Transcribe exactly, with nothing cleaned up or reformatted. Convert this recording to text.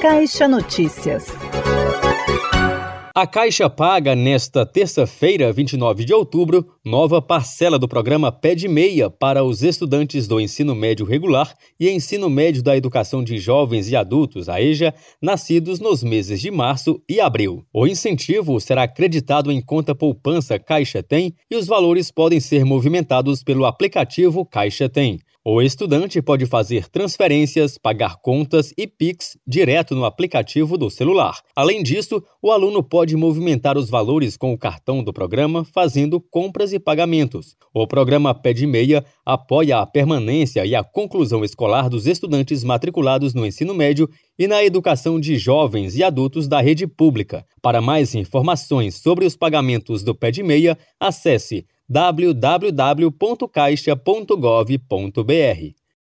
Caixa Notícias. A Caixa paga nesta terça-feira, vinte e nove de outubro, nova parcela do programa Pé de Meia para os estudantes do ensino médio regular e ensino médio da educação de jovens e adultos, a EJA, nascidos nos meses de março e abril. O incentivo será acreditado em conta poupança Caixa Tem e os valores podem ser movimentados pelo aplicativo Caixa Tem. O estudante pode fazer transferências, pagar contas e Pix direto no aplicativo do celular. Além disso, o aluno pode movimentar os valores com o cartão do programa, fazendo compras e pagamentos. O programa Pé de Meia apoia a permanência e a conclusão escolar dos estudantes matriculados no ensino médio e na educação de jovens e adultos da rede pública. Para mais informações sobre os pagamentos do Pé de Meia, acesse w w w ponto caixa ponto gov ponto b r.